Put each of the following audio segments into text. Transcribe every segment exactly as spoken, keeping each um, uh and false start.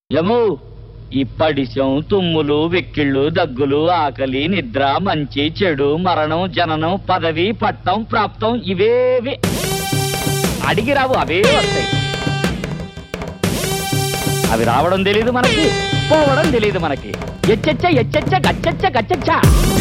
యము ఇప్పడిశం తుమ్ములు వెక్కిళ్ళు దగ్గులు ఆకలి నిద్ర మంచి చెడు మరణం జననం పదవి పట్టం ప్రాప్తం ఇవేవి అడిగి రావు అవే వస్తాయి. అవి రావడం తెలీదు మనకి, పోవడం తెలీదు మనకి. ఎచ్చచ్చ ఎచ్చచ్చ గచ్చచ్చ గచ్చచ్చ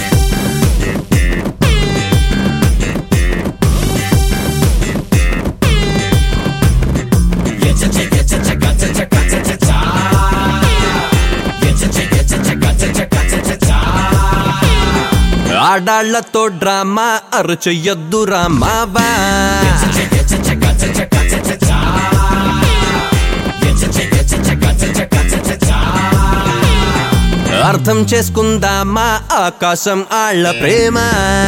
ఆడాళ్లతో డ్రామా అరుచెయ్యొద్దు రామావా. అర్థం చేసుకుందామా ఆకాశం ఆళ్ల ప్రేమ.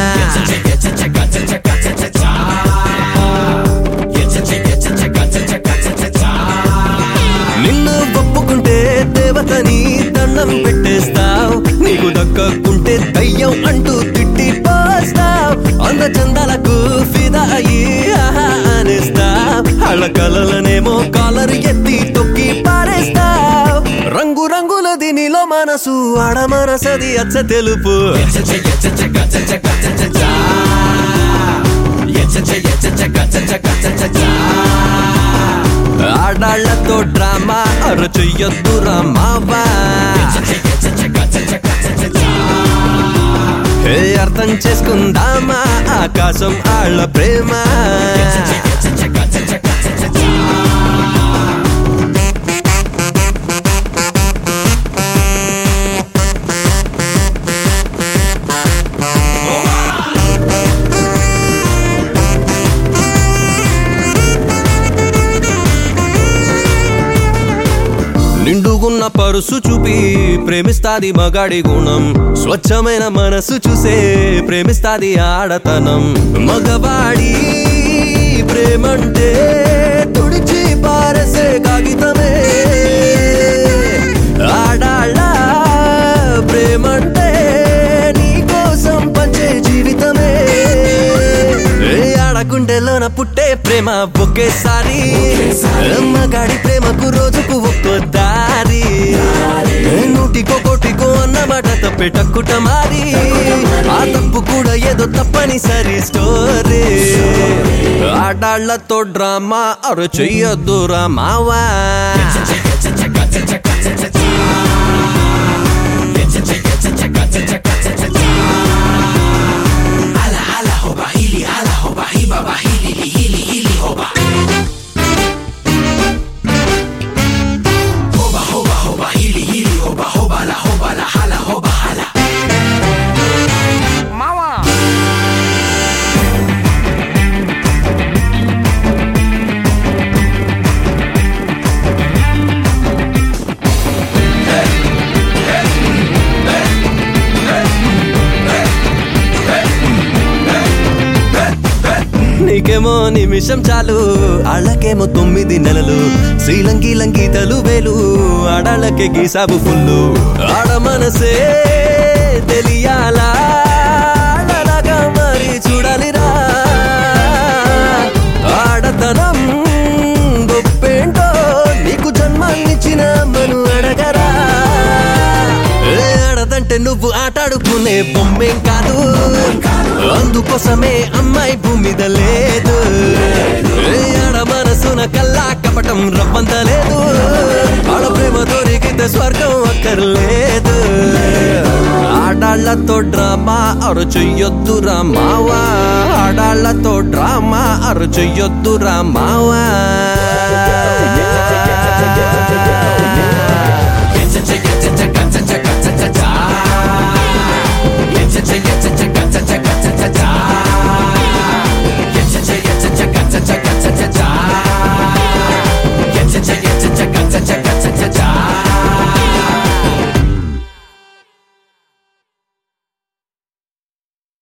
నిన్ను ఒప్పుకుంటే దేవతని దండం పెట్టేస్తావు, నీకు దక్కకుంటే దయ్యం అంటూ తిట్టి పోస్తావు. అంద చందాలకు ఫిదా అయ్యి ఆహా అనేస్తావు, వాళ్ళ కలలనేమో కాలరు ఎత్తి తొక్కి పారేస్తావు. రంగు రంగులది నీలో మనసు, ఆడ మనసది అచ్చ తెలుపు. ఆడాళ్లతో డ్రామా అరుచెయ్యొద్దు రామావా. హే అర్థం చేసుకుందామా ఆకాశం ఆళ్ల ప్రేమ. నిండుగున్న పరుసు చూపి ప్రేమిస్తాది మగాడి గుణం, స్వచ్ఛమైన మనసు చూసే ప్రేమిస్తాది ఆడతనం. మగవాడి ప్రేమంటే తుడిచి పారసే కాగితమే, ఆడాళ్ళ ప్రేమంటే నీ కోసం పంచే జీవితమే. ఆడకుండెలోన పుట్టే ప్రేమ ఒకేసారి, మగాడి ప్రేమకు రోజుకు ఒక్కో దారి. నూటికో కోటికో అన్నమాట తప్పే టక్కుట మారి, ఆ తప్పు కూడా ఏదో తప్పనిసరి స్టోరీ. ఆడాళ్లతో డ్రామా అరుచెయ్యొద్దు రామావా. నీకేమో నిమిషం చాలు, ఆళ్ళకేమో తొమ్మిది నెలలు. శ్రీలంకి లంగీతలు వేలు, ఆడాళ్ళకే గీసాబు ఫుల్లు. ఆడ మనసే తెలియాలా, ఆడలాగా మరి చూడాలిరా. ఆడతనం గొప్పేంటో నీకు జన్మాన్నిచ్చిన మను అడగరా. ఆడదంటే నువ్వు ఆటాడుకునే బొమ్మేం కాదు, అందుకోసమే అమ్మాయి భూమిద లేదు. ఆడ మనసున కల్లా కపటం రవ్వంత లేదు, ఆడ ప్రేమ దొరికితే స్వర్గం అక్కర్లేదు. ఆడాళ్లతో డ్రామా అరుచెయ్యొద్దు రామావా. ఆడాళ్లతో డ్రామా అరుచెయ్యొద్దు రామావా.